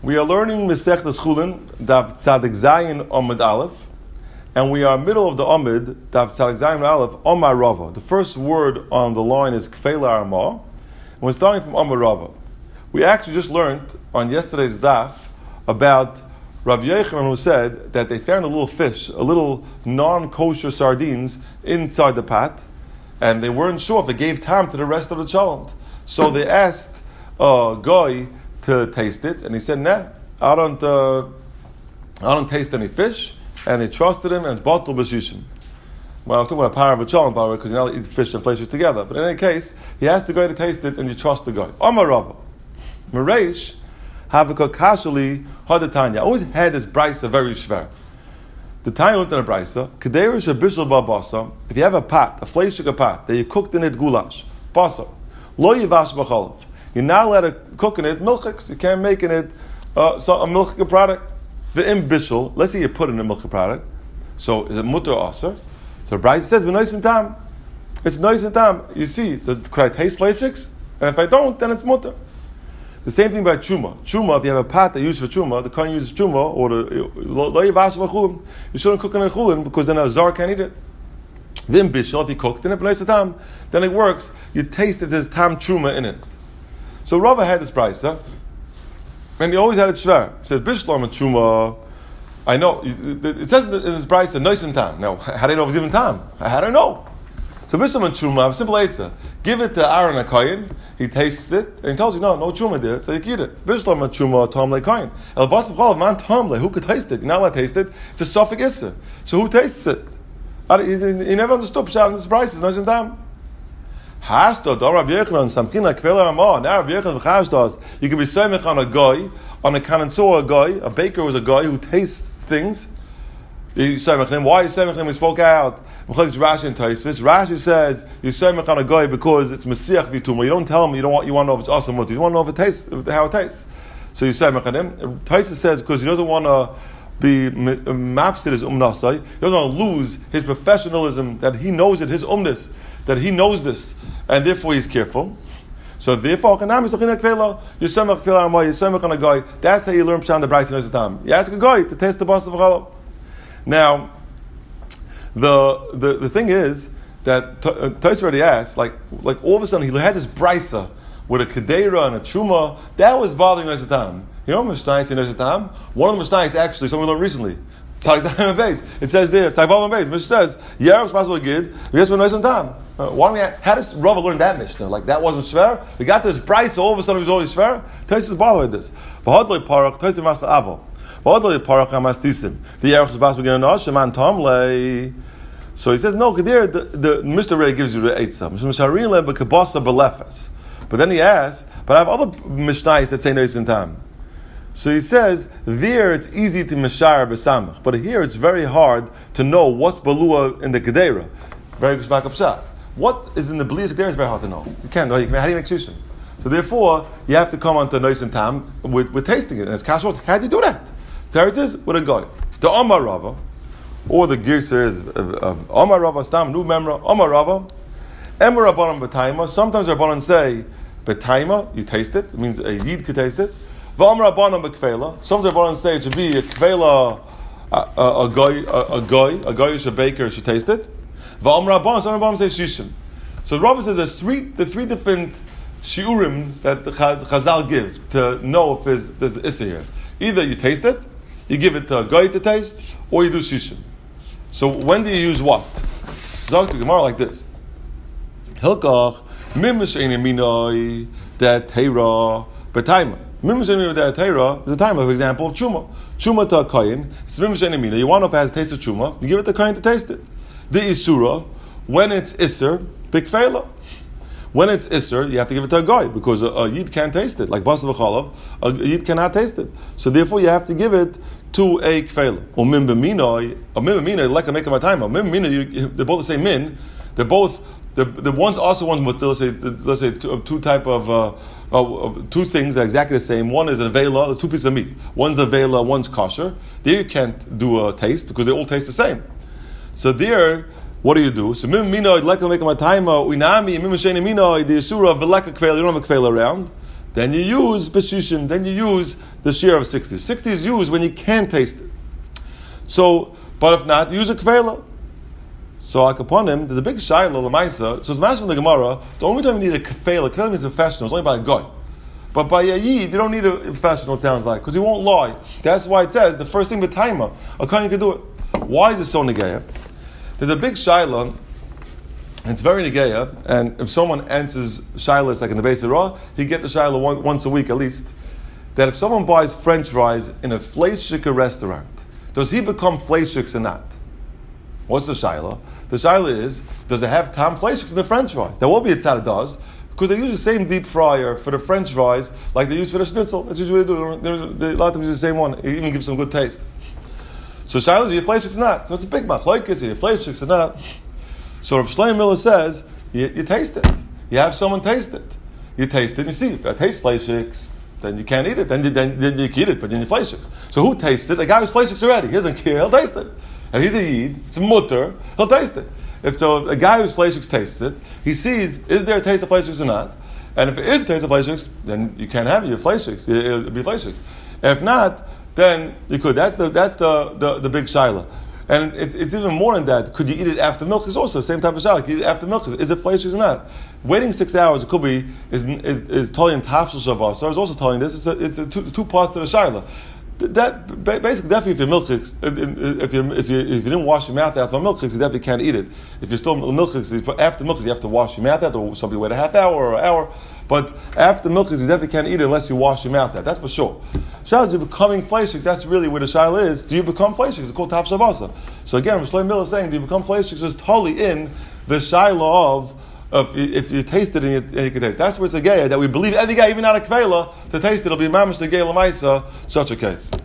We are learning Masechtas Chulin, Daf Tzadik Zayin Amud Aleph, and we are middle of the Amud, Daf Tzadik Zayin Amud Aleph, Omar Rava. The first word on the line is Kfeila Arma, and we're starting from Omar Rava. We actually just learned on yesterday's Daf about Rabbi Yochanan, who said that they found a little fish, a little non-kosher sardines inside the pot, and they weren't sure if it gave time to the rest of the cholent. So they asked a guy to taste it, and he said, "Nah, I don't taste any fish." And they trusted him, and it's batul b'shishim. Well, I'm talking about a power of a cholent power because you know eat fish and flesh together. But in any case, he asked the guy to taste it, and you trust the guy. Amar Rava, Mereish Havika Kashali Hadatanya. I always had this brisa very shver. The Tanya looked at a brisa. Kederish a bishul babasa. If you have a pot, a fleishik pot that you cooked in it goulash, basa lo yivash b'chalav. You're not allowed to cook in it milchiks. You can't make in it a milchik product. The im bishul. Let's say you put in a milchik product. So is it mutter or aser? So the brisa says v'nois and tam. It's nois and tam. You see, could I taste fleishiks? And if I don't, then it's mutter. The same thing about truma. Truma, if you have a pot that you use for truma, the kohen uses truma, or the lo yivash b'chulin. You shouldn't cook in a chulin because then a zar can't eat it. V'im bishul. If you cooked in it v'nois and tam, then it works. You taste it. There's tam truma in it. So Rava had this brisa, and he always had it shver. He said, Bishlam and Truma, I know, it says in this brisa, nois and tam. Now, how do I know if it's even tam? How do I know? So Bishlam and Truma, I have a simple answer. Give it to Aaron HaKoyin, he tastes it, and he tells you, no Truma there, so you can eat it. Bishlam and Truma, Tom Le Koyin. El Basaf Chalav, man Tom Le, who could taste it? You're not allowed to taste it. It's a Sophic Issa. So who tastes it? He never understood Pshat in this brisa, nois and tam. Hashdo, Rabbi Yochanan, Samchina, Kveler Amah. Now Rabbi Yochanan Chashdos, you can be soymech on a guy, on a kanantzor guy, a baker was a guy who tastes things. You soymech him. Why you soymech him? We spoke out. Rashi and Taisvis. Rashi says you soymech on a guy because it's mesiach v'tumah. You don't tell him you want to know if it's awesome or you want to know if it tastes, how it tastes. So you soymech on him. Taisvis says because he doesn't want to be mafsid his umnasai. He doesn't want to lose his professionalism that he knows it, his umness, that he knows this, and therefore he's careful. So therefore, you semach on a guy. That's how you learn pshat in the brayso knows the time. You ask a guy to taste the bas of chalav. Now, the thing is that Tais already asked, like all of a sudden he had this brisa with a kedera and a truma that was bothering knows the time. You know, Mishnayos knows the time. One of the Mishnayos actually, something we learned recently. It says there, Mishnah says, Yerach possible gid, yes, we're nice on time. How does Rava learn that Mishnah? Like that wasn't shver? We got this price, all of a sudden it was always shver? Tais is bothered with this. V'hodlei parach, Tais is masla aval. V'hodlei parach hamastisim. The Yerach is possible gid, Sheman tomlei. So he says, no, Kadir, the Mishnah already gives you the eitzah. Misharile b'kabasa b'lefes. But then he asks, but I have other Mishnayos that say nice in time. So he says, there it's easy to meshar b'samach, but here it's very hard to know what's balua in the kedera. Very good shmak pshat. What is in the belias kedera is very hard to know. You can't know. How do you make shushan? So therefore, you have to come on to nois and tam with tasting it. And as Kashos, how do you do that? There it is with a guy. The Omar Rava, or the Girsa is Omar Rava, Stam, new memra, Omar Rava, Emor Rabbanon b'taima. Sometimes Rabbanon say, b'taima, you taste it. It means a yid could taste it. V'amar Rabbanon b'kveila. Some Rabbanon say it should be a kveila, a guy, a baker should taste it. V'amar Rabbanon, some Rabbanon say shishim. So the Rabbi says there's three different shiurim that the Chazal give to know if there's issa here. Either you taste it, you give it to a guy to taste, or you do shishim. So when do you use what? Zog to Gemara like this. Hilkach mimish ein minoi that teira b'taima. Mimish ein minoi that teira is a time of example of truma. Truma to a kohen. It's mimish ein minoi. You want to know if it has taste of truma, you give it to a kohen to taste it. The isura, when it's iser, bikfeila. When it's iser, you have to give it to a guy because a yid can't taste it. Like basa v'chalav, a yid cannot taste it. So therefore, you have to give it to a kfeila. Or mim b'minoi, like a make of a time. Mim b'minoi, they're both the same min. They're both the ones also ones with let's say two type of two things that are exactly the same. One is a vela, two pieces of meat. One's the vela, one's kosher. There you can't do a taste because they all taste the same. So there, what do? So mim minoi like a make of a time. Uinami mim sheni minoi the isura v'leka kfeila. You don't have a kfeila around. then you use b'shishim, then you use the share of 60. 60 is used when you can taste it. So, but if not, use a kvela. So like upon him, there's a big shayla l'maisa. So it's master from the Gemara. The only time you need a kvela means a professional. It's only by a guy. But by a yid, you don't need a professional. It sounds like, because he won't lie. That's why it says the first thing b'taima a kohen can do it. Why is it so negeya? There's a big shayla. It's very negeya, and if someone answers shaylas like in the base of Ra, he get the shayla once a week at least. That if someone buys French fries in a fleishika restaurant, does he become fleishiks or not? What's the shayla? The shayla is, does it have tam fleishiks in the French fries? There will be a tzad does, because they use the same deep fryer for the French fries like they use for the schnitzel. That's usually what they do. A lot of them use the same one. It even gives some good taste. So shayla is, are you fleishiks or not? So it's a big machlokes, are you fleishiks or not? So Rav Shlomo Miller says, you taste it. You have someone taste it. You taste it and you see, if it tastes fleishiks, then you can't eat it. Then you can eat it, but then you fleishiks. So who tastes it? A guy who's fleishiks already. He doesn't care, he'll taste it. And he's a yid, it's mutter, he'll taste it. If so, a guy who's fleishiks tastes it, he sees, is there a taste of fleishiks or not? And if it is a taste of fleishiks, then you can't have it, you're fleishiks. It'll be fleishiks. If not, then you could. That's the big shayla. And it's even more than that. Could you eat it after milk? Is also the same type of shayla. Could you eat it after milk? Is it fleishiks or not? Waiting 6 hours, it could be, is telling tafshel shavas. So it's also telling this. It's two parts to the shayla. That basically definitely if you're milchiks, if you didn't wash your mouth after milchiks, you definitely can't eat it. If you're still milchiks, after milchiks, you have to wash your mouth out, or some people wait a half hour or an hour. But after milchiks, you definitely can't eat it unless you wash your mouth out. That's for sure. Shayla, you're becoming fleishiks. That's really where the shayla is. Do you become fleishiks? It's called taf shavasa. So again, Shlomo Miller is saying, do you become fleishiks? Is totally in the shayla of if you taste it and you can taste. That's where it's a geya that we believe every guy, even out of kvela, to taste it, it'll be mamish the geya l'maisa, such a case.